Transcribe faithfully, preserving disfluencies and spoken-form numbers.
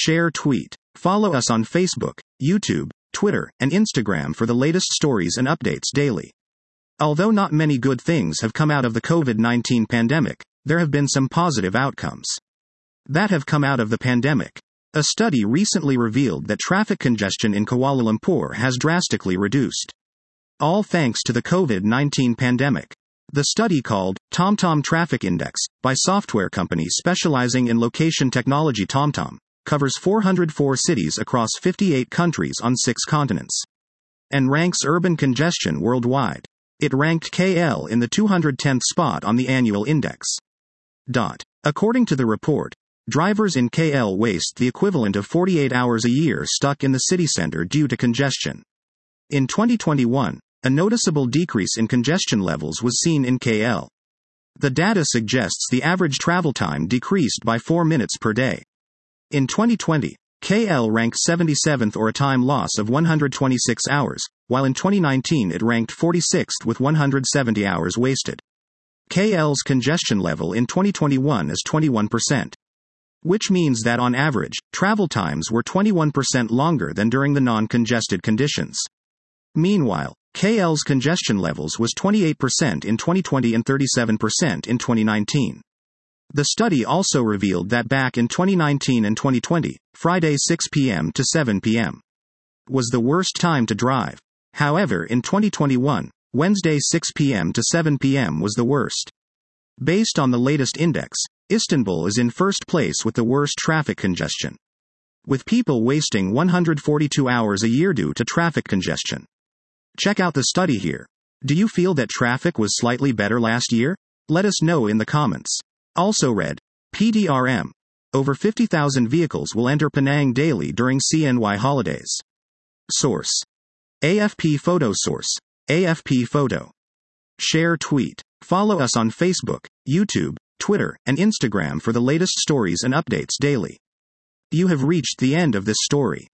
share, tweet. Follow us on Facebook, YouTube, Twitter, and Instagram for the latest stories and updates daily. Although not many good things have come out of the COVID nineteen pandemic, there have been some positive outcomes that have come out of the pandemic. A study recently revealed that traffic congestion in Kuala Lumpur has drastically reduced, all thanks to the COVID nineteen pandemic. The study, called TomTom Traffic Index, by software company specializing in location technology TomTom, covers four hundred four cities across fifty-eight countries on six continents, and ranks urban congestion worldwide. It ranked K L in the two hundred tenth spot on the annual index. Dot. According to the report, drivers in K L waste the equivalent of forty-eight hours a year stuck in the city center due to congestion. In twenty twenty-one, a noticeable decrease in congestion levels was seen in K L. The data suggests the average travel time decreased by four minutes per day. In twenty twenty, K L ranked seventy-seventh, or a time loss of one hundred twenty-six hours, while in twenty nineteen it ranked forty-sixth with one hundred seventy hours wasted. K L's congestion level in twenty twenty-one is twenty-one percent. Which means that on average, travel times were twenty-one percent longer than during the non-congested conditions. Meanwhile, K L's congestion levels was twenty-eight percent in twenty twenty and thirty-seven percent in twenty nineteen. The study also revealed that back in twenty nineteen and twenty twenty, Friday six p.m. to seven p.m. was the worst time to drive. However, in twenty twenty-one, Wednesday six p.m. to seven p.m. was the worst. Based on the latest index, Istanbul is in first place with the worst traffic congestion, with people wasting one hundred forty-two hours a year due to traffic congestion. Check out the study here. Do you feel that traffic was slightly better last year? Let us know in the comments. Also read, P D R M. Over fifty thousand vehicles will enter Penang daily during C N Y holidays. Source: A F P Photo. Source: A F P Photo. Share, tweet. Follow us on Facebook, YouTube, Twitter, and Instagram for the latest stories and updates daily. You have reached the end of this story.